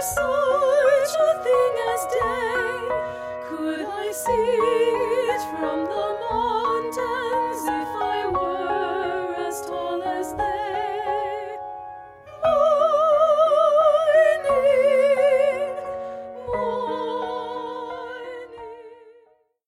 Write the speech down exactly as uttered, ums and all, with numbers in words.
such a thing as day, could I see it from